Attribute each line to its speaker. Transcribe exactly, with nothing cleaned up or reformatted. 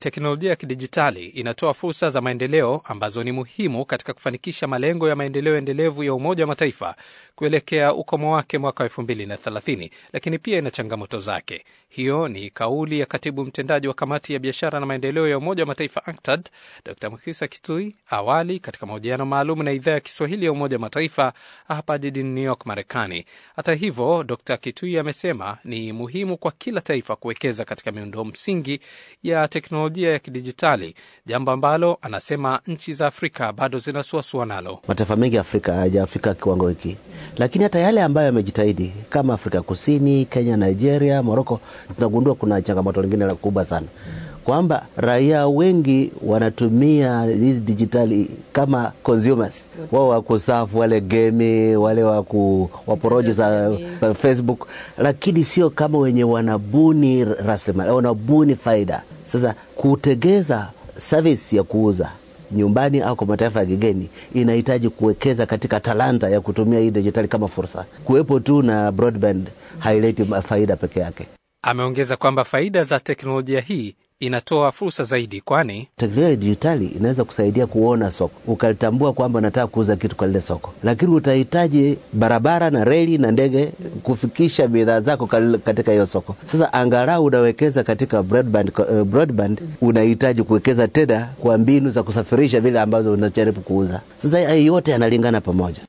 Speaker 1: teknolojia ya kidijitali inatoa fursa za maendeleo ambazo ni muhimu katika kufanikisha malengo ya maendeleo endelevu ya Umoja wa Mataifa kuelekea ukomo wake mwaka elfu mbili na thelathini, lakini pia ina changamoto zake. Hiyo ni kauli ya katibu mtendaji wa kamati ya biashara na maendeleo ya Umoja wa Mataifa A N C T A D, Dokta Mukisa Kitui, awali katika mahojiano maalum na idhaa ya Kiswahili ya Umoja wa Mataifa hapa jijini New York, Marekani. Hata hivyo, Dokta Kitui amesema ni muhimu kwa kila taifa kuwekeza katika miundo msingi ya teknolojia ya kidijitali, jambo ambalo anasema nchi za Afrika bado zinasuasua nalo.
Speaker 2: Mataifa mengi Afrika hayajafika kiwango hiki. Lakini hata yale ambayo yamejitahidi kama Afrika Kusini, Kenya, Nigeria, Morocco, tunagundua kuna changamoto nyingine kubwa sana. Kwamba raia wengi wanatumia hizi digitali kama consumers. Wao wako safu, wale game, wale wako waporojo za Facebook, lakini sio kama wenye wanabuni rasilimali, wanabuni faida. Sasa kutegeza service ya kuuza nyumbani au kwa mataifa ya kigeni inahitaji kuwekeza katika talanta ya kutumia hii digitali kama fursa. Kuwepo tu na broadband haileti faida peke yake.
Speaker 1: Ameongeza kwamba faida za teknolojia hii inatoa fursa zaidi, kwani
Speaker 2: teknolojia ya digitali inaweza kusaidia kuona soko. Ukalitambua kwamba unataka kuuza kitu kwa lile soko, lakini utahitaji barabara na reli na ndege kufikisha bidhaa zako katika hiyo soko. Sasa angalau unawekeza katika broadband, uh, broadband unahitaji kuwekeza tena kwa mbinu za kusafirisha vile ambazo unajaribu kuuza. Sasa yote yanalingana pamoja.